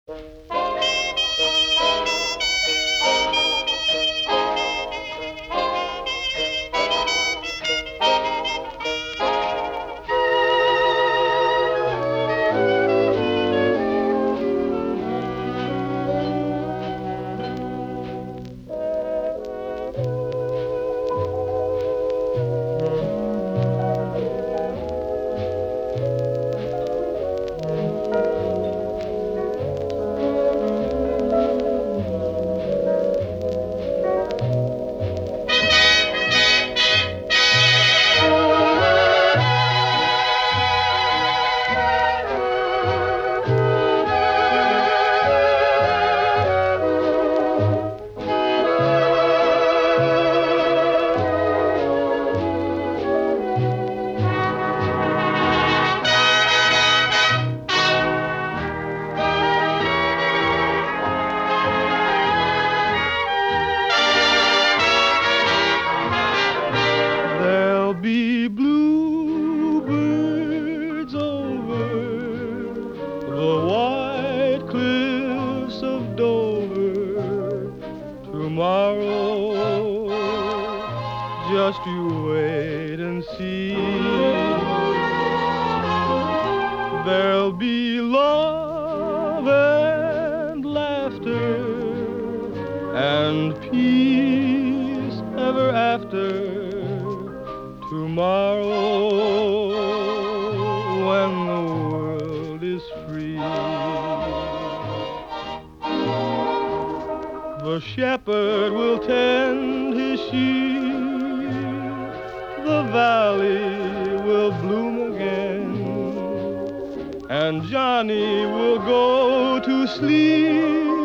There'll be bluebirds over the white cliffs of Dover tomorrow. Just you wait and see. There'll be love and laughter and peace ever after tomorrow, when the world is free. The shepherd will tend his sheep, the valley will bloom again, and Johnny will go to sleep